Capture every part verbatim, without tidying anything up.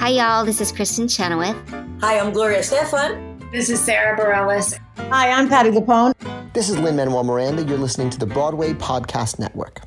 Hi, y'all. This is Kristen Chenoweth. Hi, I'm Gloria Estefan. This is Sarah Bareilles. Hi, I'm Patti LuPone. This is Lin-Manuel Miranda. You're listening to the Broadway Podcast Network.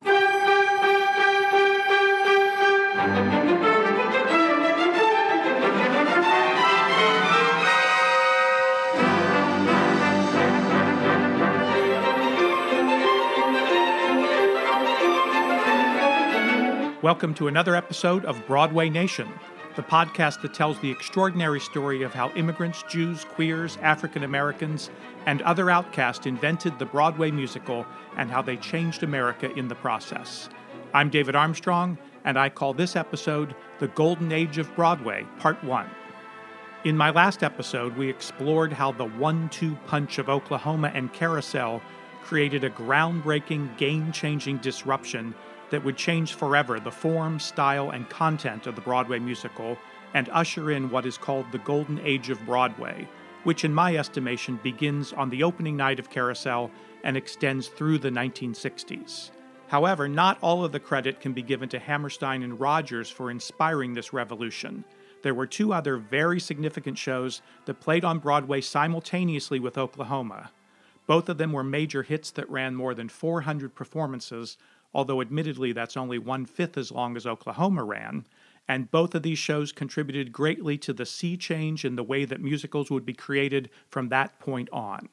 Welcome to another episode of Broadway Nation, the podcast that tells the extraordinary story of how immigrants, Jews, queers, African Americans, and other outcasts invented the Broadway musical and how they changed America in the process. I'm David Armstrong, and I call this episode The Golden Age of Broadway, Part one. In my last episode, we explored how the one two punch of Oklahoma and Carousel created a groundbreaking, game-changing disruption that would change forever the form, style, and content of the Broadway musical and usher in what is called the Golden Age of Broadway, which in my estimation begins on the opening night of Carousel and extends through the nineteen sixties. However, not all of the credit can be given to Hammerstein and Rogers for inspiring this revolution. There were two other very significant shows that played on Broadway simultaneously with Oklahoma. Both of them were major hits that ran more than four hundred performances, although admittedly that's only one-fifth as long as Oklahoma ran, and both of these shows contributed greatly to the sea change in the way that musicals would be created from that point on.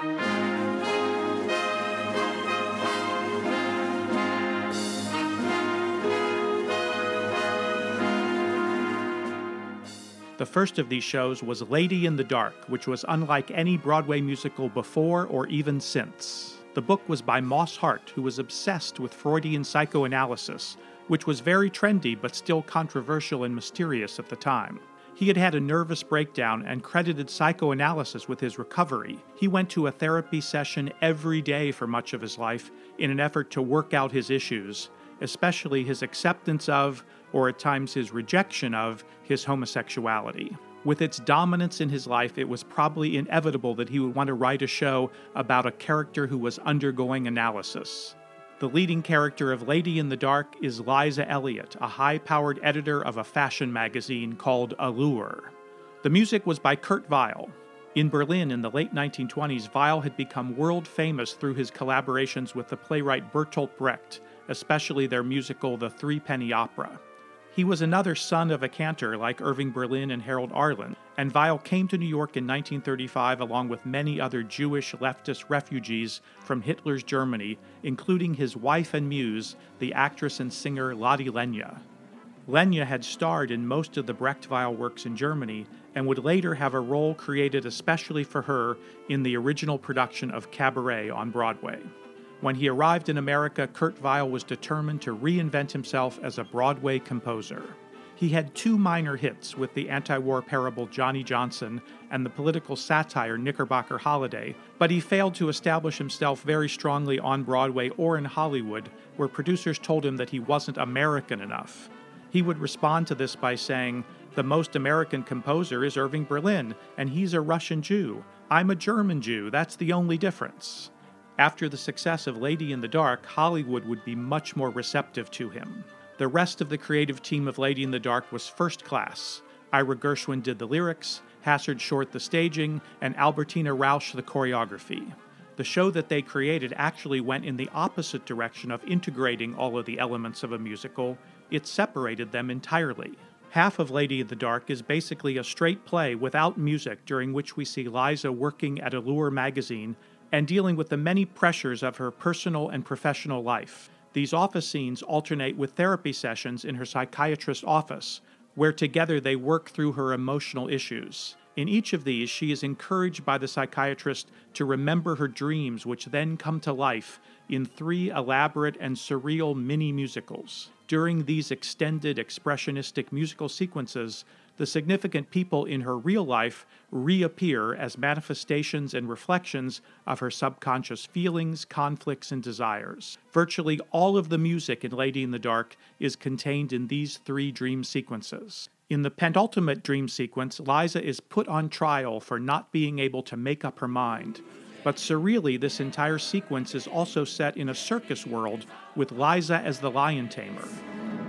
The first of these shows was Lady in the Dark, which was unlike any Broadway musical before or even since. The book was by Moss Hart, who was obsessed with Freudian psychoanalysis, which was very trendy but still controversial and mysterious at the time. He had had a nervous breakdown and credited psychoanalysis with his recovery. He went to a therapy session every day for much of his life in an effort to work out his issues, especially his acceptance of, or at times his rejection of, his homosexuality. With its dominance in his life, it was probably inevitable that he would want to write a show about a character who was undergoing analysis. The leading character of Lady in the Dark is Liza Elliott, a high-powered editor of a fashion magazine called Allure. The music was by Kurt Weill. In Berlin in the late nineteen twenties, Weill had become world famous through his collaborations with the playwright Bertolt Brecht, especially their musical The Three-Penny Opera. He was another son of a cantor like Irving Berlin and Harold Arlen, and Weill came to New York in nineteen thirty-five along with many other Jewish leftist refugees from Hitler's Germany, including his wife and muse, the actress and singer Lotte Lenya. Lenya had starred in most of the Brecht-Weill works in Germany and would later have a role created especially for her in the original production of Cabaret on Broadway. When he arrived in America, Kurt Weill was determined to reinvent himself as a Broadway composer. He had two minor hits with the anti-war parable Johnny Johnson and the political satire Knickerbocker Holiday, but he failed to establish himself very strongly on Broadway or in Hollywood, where producers told him that he wasn't American enough. He would respond to this by saying, "The most American composer is Irving Berlin, and he's a Russian Jew. I'm a German Jew, that's the only difference." After the success of Lady in the Dark, Hollywood would be much more receptive to him. The rest of the creative team of Lady in the Dark was first class. Ira Gershwin did the lyrics, Hassard Short the staging, and Albertina Rausch the choreography. The show that they created actually went in the opposite direction of integrating all of the elements of a musical. It separated them entirely. Half of Lady in the Dark is basically a straight play without music, during which we see Liza working at Allure magazine and dealing with the many pressures of her personal and professional life. These office scenes alternate with therapy sessions in her psychiatrist's office, where together they work through her emotional issues. In each of these, she is encouraged by the psychiatrist to remember her dreams, which then come to life in three elaborate and surreal mini-musicals. During these extended expressionistic musical sequences, the significant people in her real life reappear as manifestations and reflections of her subconscious feelings, conflicts, and desires. Virtually all of the music in Lady in the Dark is contained in these three dream sequences. In the penultimate dream sequence, Liza is put on trial for not being able to make up her mind. But surreally, this entire sequence is also set in a circus world with Liza as the lion tamer.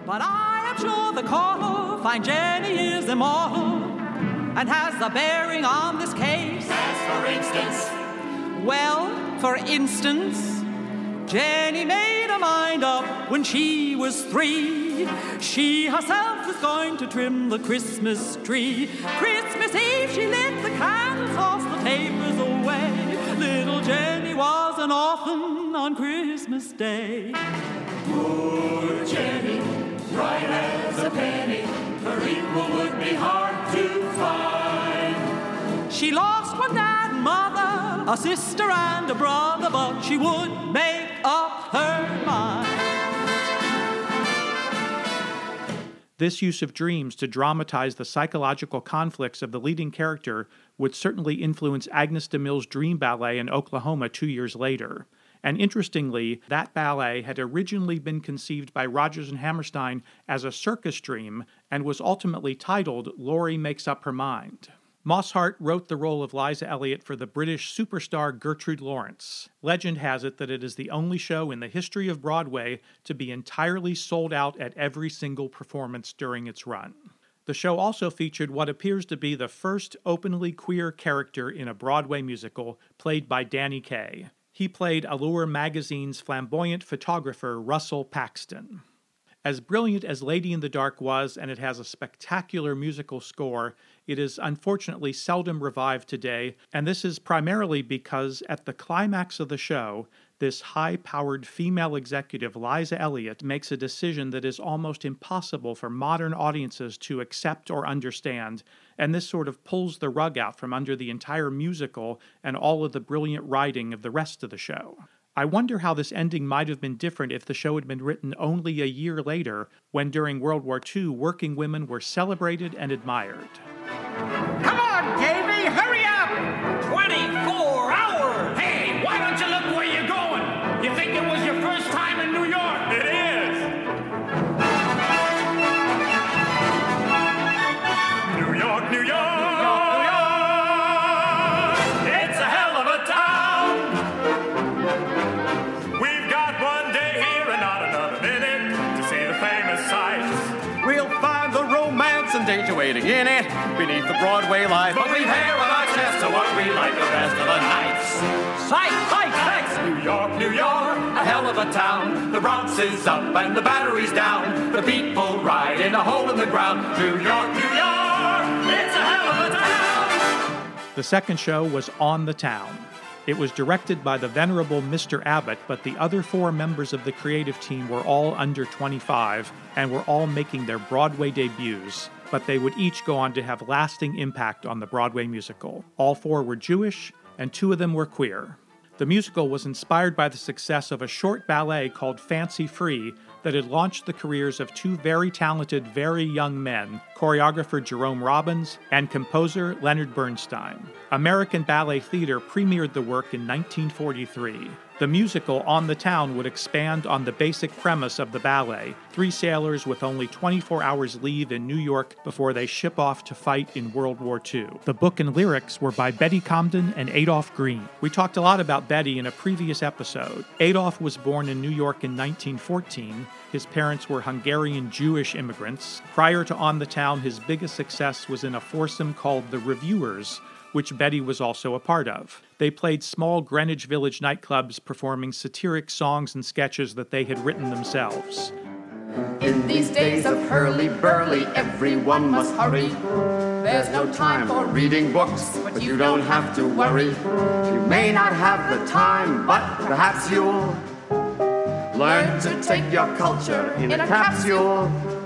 But I am sure the caller, fine Jenny, is immortal and has a bearing on this case. As for instance? Well, for instance, Jenny made a mind up when she was three. She herself was going to trim the Christmas tree. Christmas Eve she lit the candles, tossed the tapers away. Little Jenny was an orphan on Christmas Day. Poor Jenny, bright as a penny, her equal would be hard to find. She lost one dad and mother, a sister and a brother, but she would make up her mind. This use of dreams to dramatize the psychological conflicts of the leading character would certainly influence Agnes DeMille's Dream Ballet in Oklahoma two years later. And interestingly, that ballet had originally been conceived by Rodgers and Hammerstein as a circus dream and was ultimately titled Laurie Makes Up Her Mind. Moss Hart wrote the role of Liza Elliott for the British superstar Gertrude Lawrence. Legend has it that it is the only show in the history of Broadway to be entirely sold out at every single performance during its run. The show also featured what appears to be the first openly queer character in a Broadway musical, played by Danny Kaye. He played Allure magazine's flamboyant photographer Russell Paxton. As brilliant as Lady in the Dark was, and it has a spectacular musical score, it is unfortunately seldom revived today, and this is primarily because at the climax of the show, this high-powered female executive, Liza Elliott, makes a decision that is almost impossible for modern audiences to accept or understand, and this sort of pulls the rug out from under the entire musical and all of the brilliant writing of the rest of the show. I wonder how this ending might have been different if the show had been written only a year later, when during World War Two, working women were celebrated and admired. Come on, Davy, hurry up! twenty-four hours! Hey, why don't you look where you're going? You think it was your first time in New York? It is! New York, New York! Danger waiting in it, beneath the Broadway light. But we've hair on our chest to what we like the rest of the nights. Sight, sight, sight! New York, New York, a hell of a town. The Bronx is up and the Battery's down. The people ride in a hole in the ground. New York, New York, it's a hell of a town. The second show was On the Town. It was directed by the venerable Mister Abbott, but the other four members of the creative team were all under twenty-five and were all making their Broadway debuts, but they would each go on to have lasting impact on the Broadway musical. All four were Jewish, and two of them were queer. The musical was inspired by the success of a short ballet called Fancy Free that had launched the careers of two very talented, very young men, choreographer Jerome Robbins and composer Leonard Bernstein. American Ballet Theatre premiered the work in nineteen forty-three. The musical On the Town would expand on the basic premise of the ballet, three sailors with only twenty-four hours leave in New York before they ship off to fight in World War Two. The book and lyrics were by Betty Comden and Adolph Green. We talked a lot about Betty in a previous episode. Adolph was born in New York in nineteen fourteen. His parents were Hungarian Jewish immigrants. Prior to On the Town, his biggest success was in a foursome called The Reviewers, which Betty was also a part of. They played small Greenwich Village nightclubs performing satiric songs and sketches that they had written themselves. In these days of hurly-burly, everyone must hurry. There's no time for reading books, but you don't have to worry. You may not have the time, but perhaps you'll learn to take your culture in a capsule.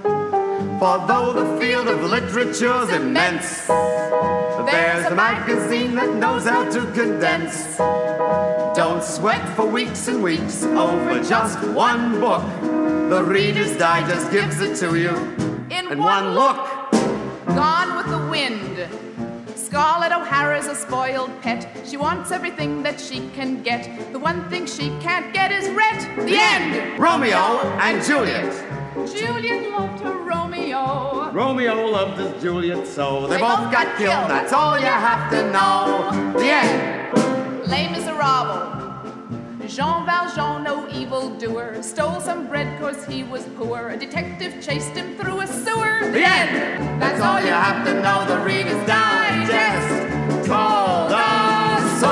For though the field of literature's immense, there's a magazine that knows how to condense. Don't sweat for weeks and weeks over just one book. The Reader's Digest gives it to you in, in one look. Gone with the Wind. Scarlett O'Hara's a spoiled pet. She wants everything that she can get. The one thing she can't get is Rhett. The, the end. end. Romeo and Juliet. Juliet loved her Romeo. Romeo loved his Juliet, so they, they both, both got, got killed. killed. That's all you have to know. The end. Les Miserables. Jean Valjean, no evildoer, stole some bread 'cause he was poor. A detective chased him through a sewer. The end! That's all you have to know. The Reader's Digest told us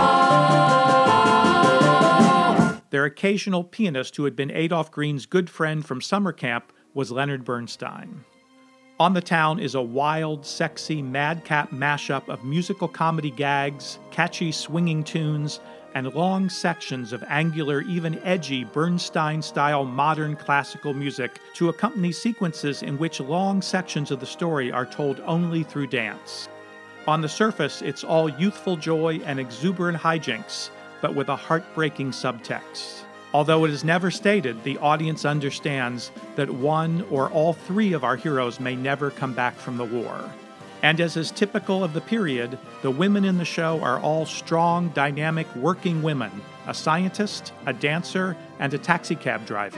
all. Their occasional pianist, who had been Adolph Green's good friend from summer camp, was Leonard Bernstein. On the Town is a wild, sexy, madcap mashup of musical comedy gags, catchy swinging tunes, and long sections of angular, even edgy Bernstein-style modern classical music to accompany sequences in which long sections of the story are told only through dance. On the surface, it's all youthful joy and exuberant hijinks, but with a heartbreaking subtext. Although it is never stated, the audience understands that one or all three of our heroes may never come back from the war. And as is typical of the period, the women in the show are all strong, dynamic, working women, a scientist, a dancer, and a taxicab driver.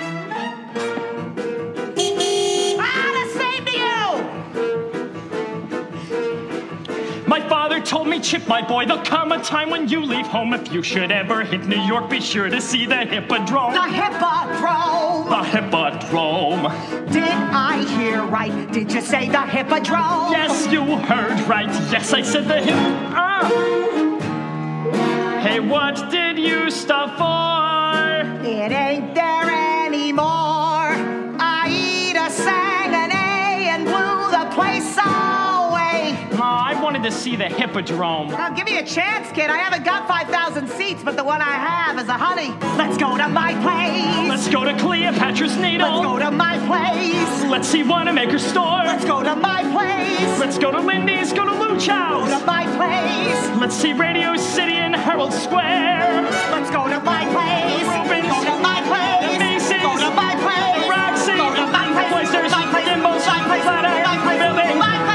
My father told me, Chip, my boy, there'll come a time when you leave home. If you should ever hit New York, be sure to see the Hippodrome. The Hippodrome! The Hippodrome. Did I hear right? Did you say the Hippodrome? Yes, you heard right. Yes, I said the hip... Ah! Hey, what did you stop for? It ain't there anymore. Aida sang an A and blew the place away. I wanted to see the Hippodrome. I'll give you a chance, kid. I haven't got five thousand seats, but the one I have is a honey. Let's go to my place. Let's go to Cleopatra's Needle. Let's go to my place. Let's see Wanamaker's store. Let's go to my place. Let's go to Lindy's, go to Lou Chow's. Go to my place. Let's see Radio City and Herald Square. Let's go to my place. Rubens. Go to my place. Macy's. Go to my place. Roxy. Go to my place. Oysters. My place. Dimbos. My place. Flatiron. My place. Building. My place.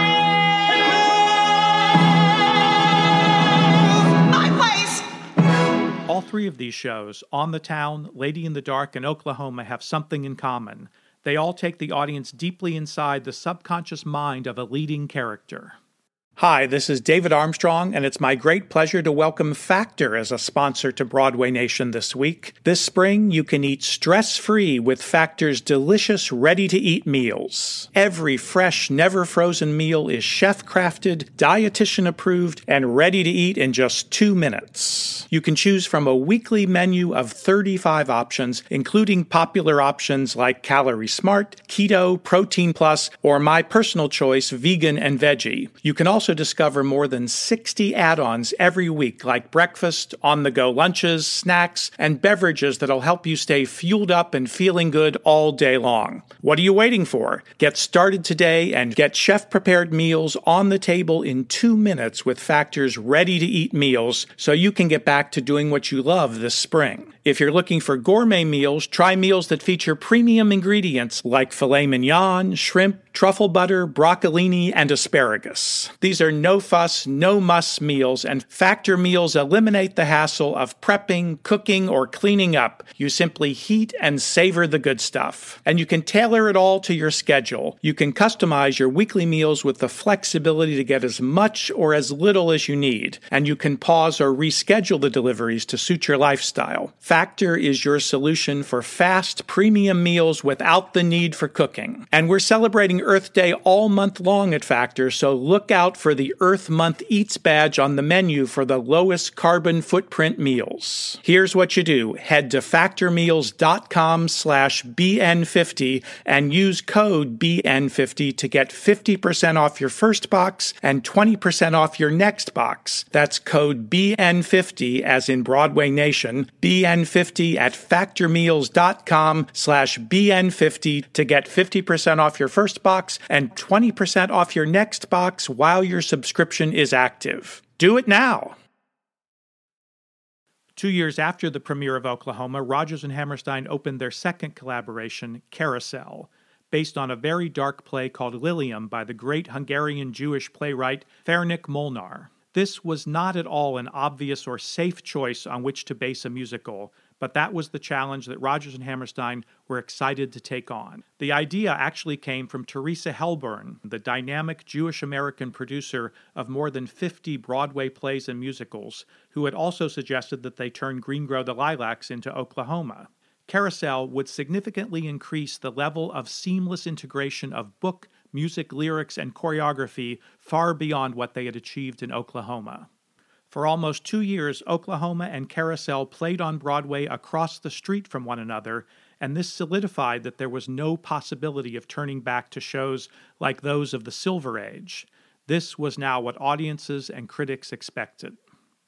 All three of these shows, On the Town, Lady in the Dark, and Oklahoma, have something in common. They all take the audience deeply inside the subconscious mind of a leading character. Hi, this is David Armstrong, and it's my great pleasure to welcome Factor as a sponsor to Broadway Nation this week. This spring, you can eat stress-free with Factor's delicious, ready-to-eat meals. Every fresh, never-frozen meal is chef-crafted, dietitian-approved, and ready to eat in just two minutes. You can choose from a weekly menu of thirty-five options, including popular options like Calorie Smart, Keto, Protein Plus, or my personal choice, Vegan and Veggie. You can also discover more than sixty add-ons every week, like breakfast, on-the-go lunches, snacks, and beverages that'll help you stay fueled up and feeling good all day long. What are you waiting for? Get started today and get chef-prepared meals on the table in two minutes with Factor's ready-to-eat meals so you can get back to doing what you love this spring. If you're looking for gourmet meals, try meals that feature premium ingredients like filet mignon, shrimp, truffle butter, broccolini, and asparagus. These are no-fuss, no-muss meals, and Factor meals eliminate the hassle of prepping, cooking, or cleaning up. You simply heat and savor the good stuff. And you can tailor it all to your schedule. You can customize your weekly meals with the flexibility to get as much or as little as you need. And you can pause or reschedule the deliveries to suit your lifestyle. Factor is your solution for fast, premium meals without the need for cooking. And we're celebrating Earth Day all month long at Factor, so look out for the Earth Month Eats badge on the menu for the lowest carbon footprint meals. Here's what you do. Head to factormeals.com slash BN50 and use code B N fifty to get fifty percent off your first box and twenty percent off your next box. That's code B N fifty as in Broadway Nation, B N fifty at factormeals.com slash BN50 to get fifty percent off your first box and twenty percent off your next box while your subscription is active. Do it now! Two years after the premiere of Oklahoma, Rodgers and Hammerstein opened their second collaboration, Carousel, based on a very dark play called Lilium by the great Hungarian Jewish playwright Ferenc Molnár. This was not at all an obvious or safe choice on which to base a musical, but that was the challenge that Rodgers and Hammerstein were excited to take on. The idea actually came from Teresa Helburn, the dynamic Jewish-American producer of more than fifty Broadway plays and musicals, who had also suggested that they turn Green Grow the Lilacs into Oklahoma. Carousel would significantly increase the level of seamless integration of book, music, lyrics, and choreography far beyond what they had achieved in Oklahoma. For almost two years, Oklahoma and Carousel played on Broadway across the street from one another, and this solidified that there was no possibility of turning back to shows like those of the Silver Age. This was now what audiences and critics expected.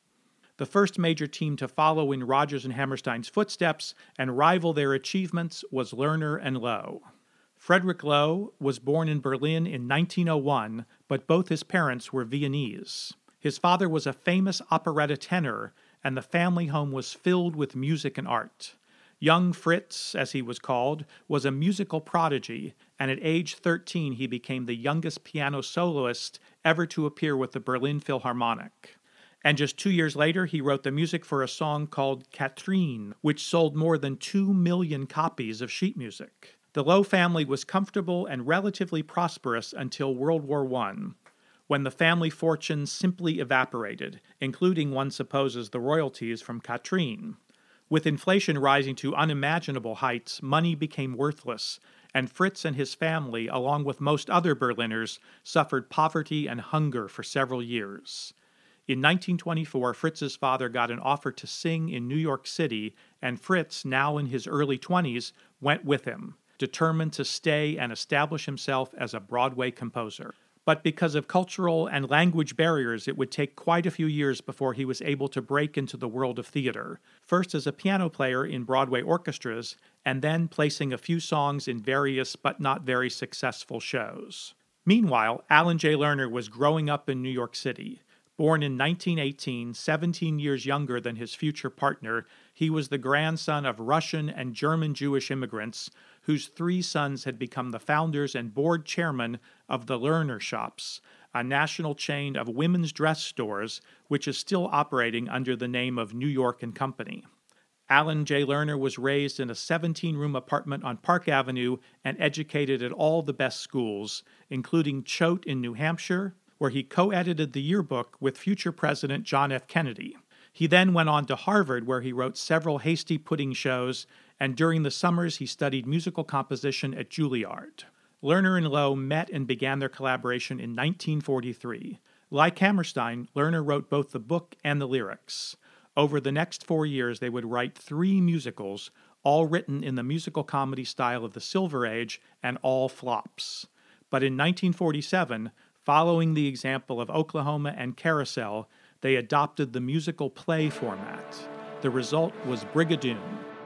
The first major team to follow in Rodgers and Hammerstein's footsteps and rival their achievements was Lerner and Loewe. Frederick Loewe was born in Berlin in nineteen oh one, but both his parents were Viennese. His father was a famous operetta tenor, and the family home was filled with music and art. Young Fritz, as he was called, was a musical prodigy, and at age thirteen he became the youngest piano soloist ever to appear with the Berlin Philharmonic. And just two years later, he wrote the music for a song called Katrine, which sold more than two million copies of sheet music. The Loewe family was comfortable and relatively prosperous until World War One, when the family fortune simply evaporated, including, one supposes, the royalties from Katrine. With inflation rising to unimaginable heights, money became worthless, and Fritz and his family, along with most other Berliners, suffered poverty and hunger for several years. In nineteen twenty-four, Fritz's father got an offer to sing in New York City, and Fritz, now in his early twenties, went with him, determined to stay and establish himself as a Broadway composer. But because of cultural and language barriers, it would take quite a few years before he was able to break into the world of theater, first as a piano player in Broadway orchestras, and then placing a few songs in various but not very successful shows. Meanwhile, Alan J. Lerner was growing up in New York City. Born in nineteen eighteen, seventeen years younger than his future partner, he was the grandson of Russian and German Jewish immigrants whose three sons had become the founders and board chairman of the Lerner Shops, a national chain of women's dress stores which is still operating under the name of New York and Company. Alan J. Lerner was raised in a seventeen-room apartment on Park Avenue and educated at all the best schools, including Choate in New Hampshire, where he co-edited the yearbook with future President John F. Kennedy. He then went on to Harvard, where he wrote several hasty pudding shows, and during the summers he studied musical composition at Juilliard. Lerner and Loewe met and began their collaboration in nineteen forty-three. Like Hammerstein, Lerner wrote both the book and the lyrics. Over the next four years, they would write three musicals, all written in the musical comedy style of the Silver Age, and all flops. But in nineteen forty-seven, following the example of Oklahoma and Carousel, they adopted the musical play format. The result was Brigadoon.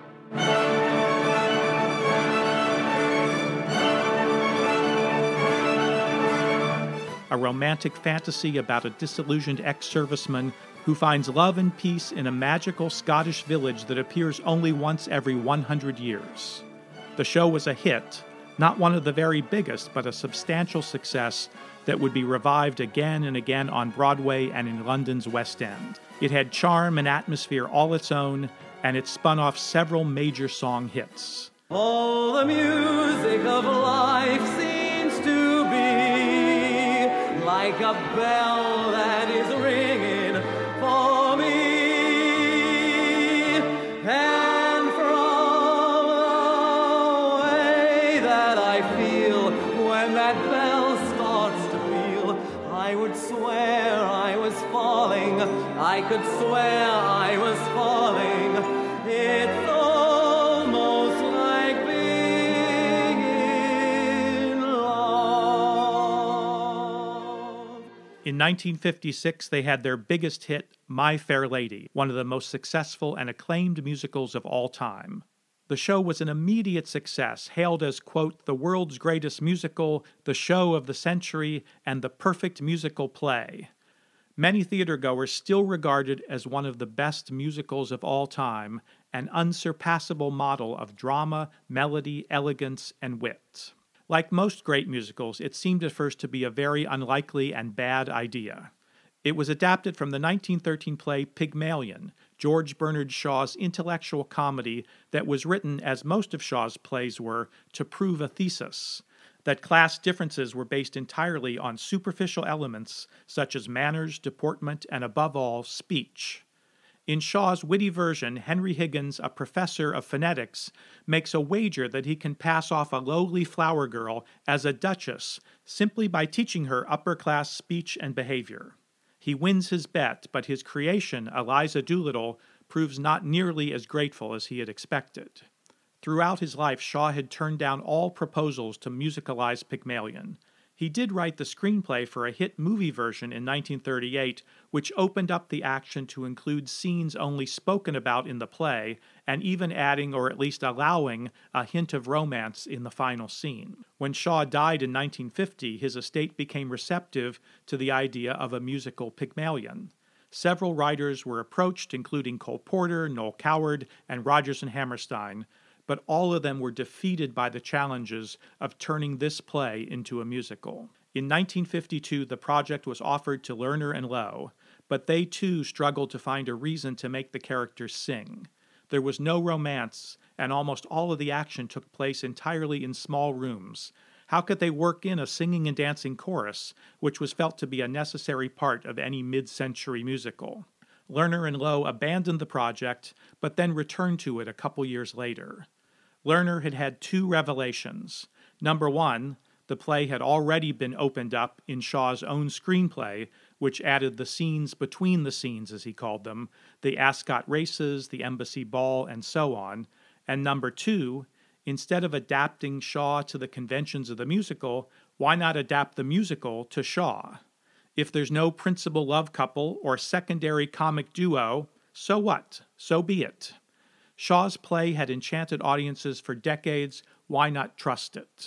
A romantic fantasy about a disillusioned ex-serviceman who finds love and peace in a magical Scottish village that appears only once every one hundred years. The show was a hit, not one of the very biggest, but a substantial success that would be revived again and again on Broadway and in London's West End. It had charm and atmosphere all its own, and it spun off several major song hits. All the music of life seems to be like a bell that is ringing for me. And from the way that I feel when that bell starts to peal, I would swear I was falling. I could swear I was falling. It's almost like being in love. In nineteen fifty-six, they had their biggest hit, My Fair Lady, one of the most successful and acclaimed musicals of all time. The show was an immediate success, hailed as, quote, the world's greatest musical, the show of the century, and the perfect musical play. Many theatergoers still regard it as one of the best musicals of all time, an unsurpassable model of drama, melody, elegance, and wit. Like most great musicals, it seemed at first to be a very unlikely and bad idea. It was adapted from the nineteen thirteen play Pygmalion, George Bernard Shaw's intellectual comedy that was written, as most of Shaw's plays were, to prove a thesis, that class differences were based entirely on superficial elements such as manners, deportment, and above all, speech. In Shaw's witty version, Henry Higgins, a professor of phonetics, makes a wager that he can pass off a lowly flower girl as a duchess simply by teaching her upper-class speech and behavior. He wins his bet, but his creation, Eliza Doolittle, proves not nearly as grateful as he had expected. Throughout his life, Shaw had turned down all proposals to musicalize Pygmalion. He did write the screenplay for a hit movie version in nineteen thirty-eight, which opened up the action to include scenes only spoken about in the play, and even adding or at least allowing a hint of romance in the final scene. When Shaw died in nineteen fifty, his estate became receptive to the idea of a musical Pygmalion. Several writers were approached, including Cole Porter, Noel Coward, and Rodgers and Hammerstein, but all of them were defeated by the challenges of turning this play into a musical. In nineteen fifty-two, the project was offered to Lerner and Loewe, but they too struggled to find a reason to make the characters sing. There was no romance, and almost all of the action took place entirely in small rooms. How could they work in a singing and dancing chorus, which was felt to be a necessary part of any mid-century musical? Lerner and Loewe abandoned the project, but then returned to it a couple years later. Lerner had had two revelations. Number one, the play had already been opened up in Shaw's own screenplay, which added the scenes between the scenes, as he called them, the Ascot races, the embassy ball, and so on. And number two, instead of adapting Shaw to the conventions of the musical, why not adapt the musical to Shaw? If there's no principal love couple or secondary comic duo, so what? So be it. Shaw's play had enchanted audiences for decades. Why not trust it?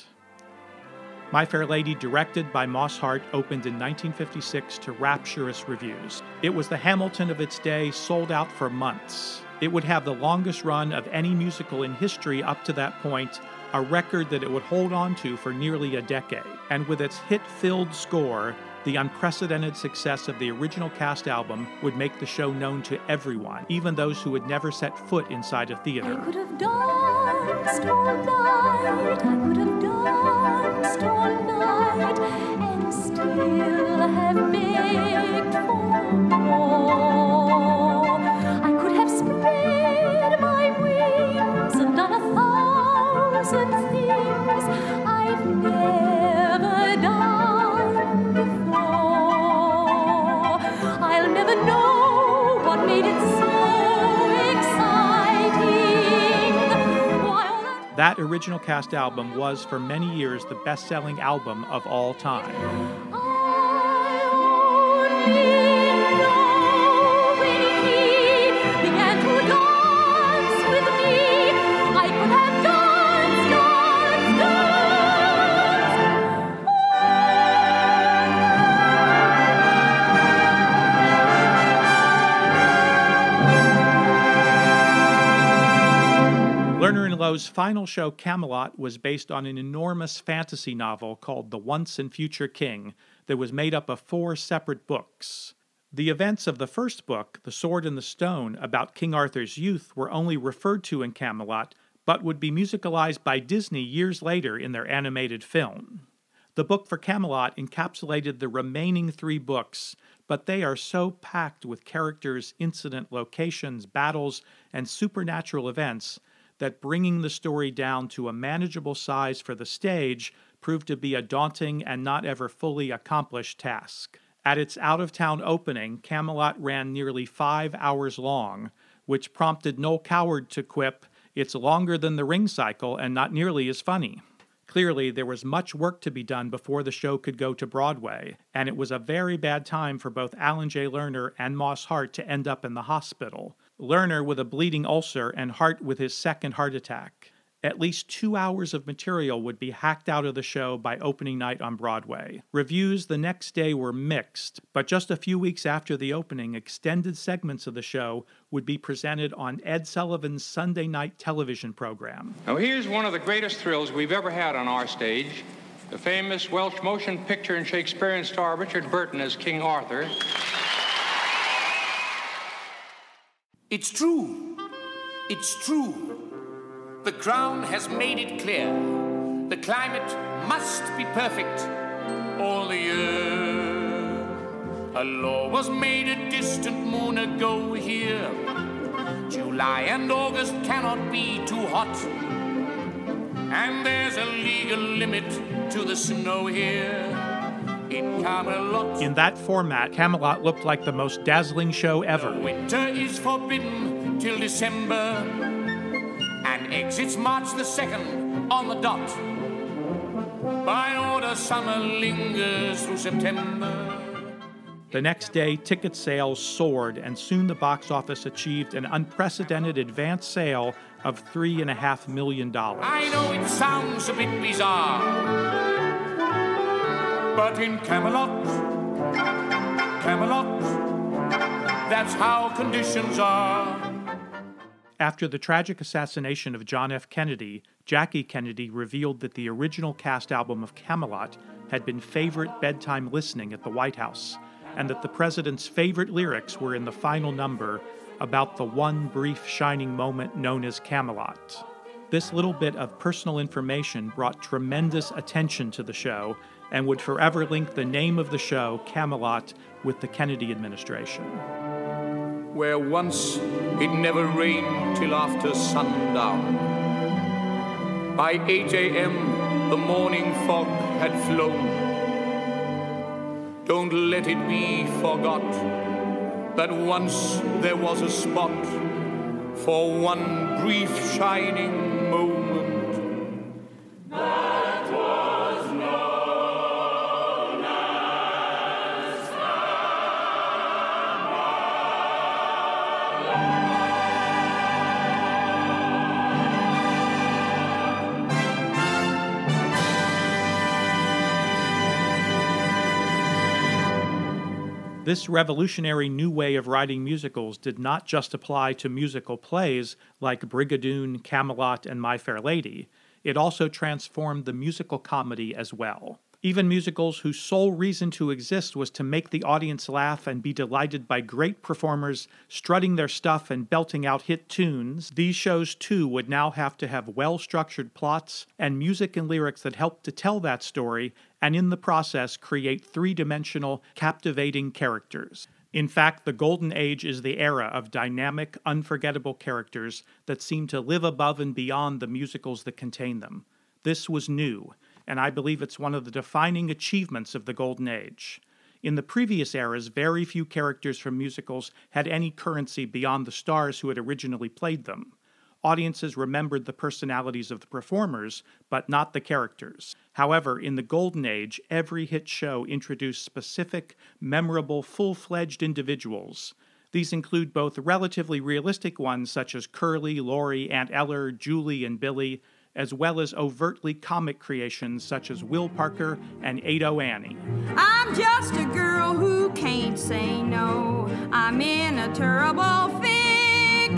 My Fair Lady, directed by Moss Hart, opened in nineteen fifty-six to rapturous reviews. It was the Hamilton of its day, sold out for months. It would have the longest run of any musical in history up to that point, a record that it would hold on to for nearly a decade. And with its hit-filled score, the unprecedented success of the original cast album would make the show known to everyone, even those who had never set foot inside a theater. I could have danced all night, I could have danced all night, and still have begged for more. I could have spread my wings and done a thousand things I've never done before. I'll never know what made it so exciting. While that original cast album was, for many years, the best-selling album of all time. Lerner and Loewe's final show, Camelot, was based on an enormous fantasy novel called The Once and Future King that was made up of four separate books. The events of the first book, The Sword and the Stone, about King Arthur's youth, were only referred to in Camelot, but would be musicalized by Disney years later in their animated film. The book for Camelot encapsulated the remaining three books, but they are so packed with characters, incident, locations, battles, and supernatural events that bringing the story down to a manageable size for the stage proved to be a daunting and not ever fully accomplished task. At its out-of-town opening, Camelot ran nearly five hours long, which prompted Noel Coward to quip, "It's longer than the Ring Cycle and not nearly as funny." Clearly, there was much work to be done before the show could go to Broadway, and it was a very bad time for both Alan J. Lerner and Moss Hart to end up in the hospital. Lerner with a bleeding ulcer and Hart with his second heart attack. At least two hours of material would be hacked out of the show by opening night on Broadway. Reviews the next day were mixed, but just a few weeks after the opening, extended segments of the show would be presented on Ed Sullivan's Sunday night television program. Now here's one of the greatest thrills we've ever had on our stage. The famous Welsh motion picture and Shakespearean star Richard Burton as King Arthur. It's true. It's true. The Crown has made it clear. The climate must be perfect all the year. A law was made a distant moon ago here. July and August cannot be too hot. And there's a legal limit to the snow here in Camelot. In that format, Camelot looked like the most dazzling show ever. The winter is forbidden till December, and exits March the second on the dot. By order, summer lingers through September. The next day, ticket sales soared, and soon the box office achieved an unprecedented advance sale of three and a half million dollars. I know it sounds a bit bizarre, but in Camelot, Camelot, that's how conditions are. After the tragic assassination of John F. Kennedy, Jackie Kennedy revealed that the original cast album of Camelot had been favorite bedtime listening at the White House, and that the president's favorite lyrics were in the final number about the one brief shining moment known as Camelot. This little bit of personal information brought tremendous attention to the show and would forever link the name of the show, Camelot, with the Kennedy administration. Where once it never rained till after sundown. By eight a.m. the morning fog had flown. Don't let it be forgot that once there was a spot for one brief shining moment. That was known as This revolutionary new way of writing musicals did not just apply to musical plays like Brigadoon, Camelot, and My Fair Lady. It also transformed the musical comedy as well. Even musicals whose sole reason to exist was to make the audience laugh and be delighted by great performers strutting their stuff and belting out hit tunes, these shows too would now have to have well-structured plots and music and lyrics that help to tell that story, and in the process create three-dimensional, captivating characters. In fact, the Golden Age is the era of dynamic, unforgettable characters that seem to live above and beyond the musicals that contain them. This was new, and I believe it's one of the defining achievements of the Golden Age. In the previous eras, very few characters from musicals had any currency beyond the stars who had originally played them. Audiences remembered the personalities of the performers, but not the characters. However, in the Golden Age, every hit show introduced specific, memorable, full-fledged individuals. These include both relatively realistic ones such as Curly, Laurie, Aunt Eller, Julie, and Billy, as well as overtly comic creations such as Will Parker and Ado Annie. I'm just a girl who can't say no. I'm in a terrible fix.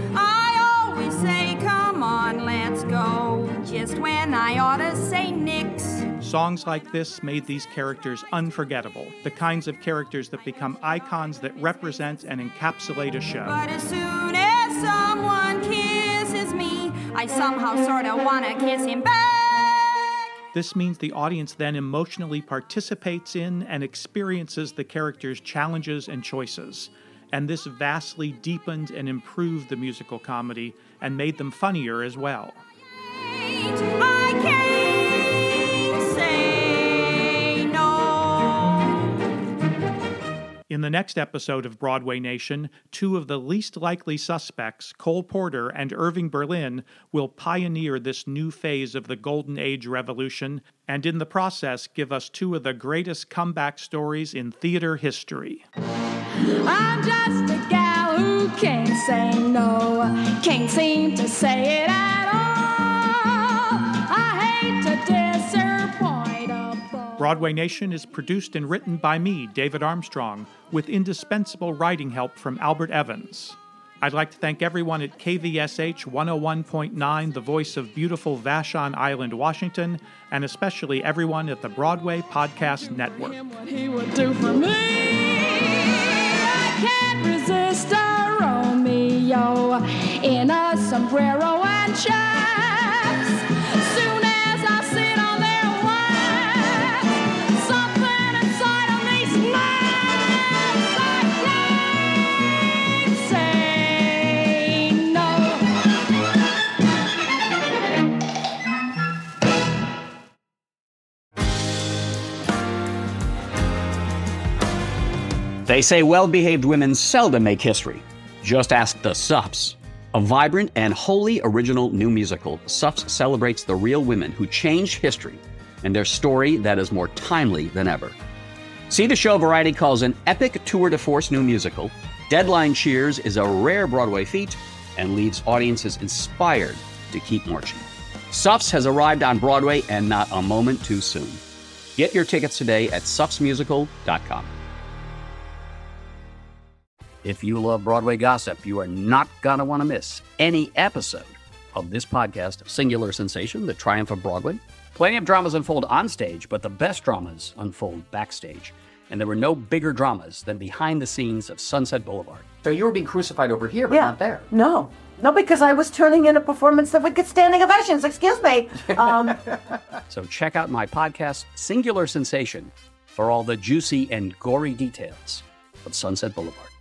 I always say, come on, let's go, just when I ought to say nix. Songs like this made these characters unforgettable, the kinds of characters that become icons that represent and encapsulate a show. But as soon as someone kisses me, I somehow sort of want to kiss him back. This means the audience then emotionally participates in and experiences the characters' challenges and choices. And this vastly deepened and improved the musical comedy and made them funnier as well. I can't say no. In the next episode of Broadway Nation, two of the least likely suspects, Cole Porter and Irving Berlin, will pioneer this new phase of the Golden Age revolution, and in the process give us two of the greatest comeback stories in theater history. I'm just a gal who can't say no, can't seem to say it at all. I hate to disappoint a boy. Broadway Nation is produced and written by me, David Armstrong, with indispensable writing help from Albert Evans. I'd like to thank everyone at K V S H one oh one point nine, the voice of beautiful Vashon Island, Washington, and especially everyone at the Broadway Podcast Network. What he would do for me, I can't resist a Romeo. chaps. Soon as I sit on their laps, something inside of me snaps. I can't say no. They say well-behaved women seldom make history. Just ask the Suffs. A vibrant and wholly original new musical, Suffs celebrates the real women who changed history and their story that is more timely than ever. See the show Variety calls an epic tour de force new musical. Deadline cheers is a rare Broadway feat and leaves audiences inspired to keep marching. Suffs has arrived on Broadway and not a moment too soon. Get your tickets today at suffs musical dot com. If you love Broadway gossip, you are not going to want to miss any episode of this podcast, Singular Sensation, The Triumph of Broadway. Plenty of dramas unfold on stage, but the best dramas unfold backstage. And there were no bigger dramas than behind the scenes of Sunset Boulevard. So you were being crucified over here, but Yeah. not there. No. No, because I was turning in a performance that would get standing ovations. Excuse me. Um, So check out my podcast, Singular Sensation, for all the juicy and gory details of Sunset Boulevard.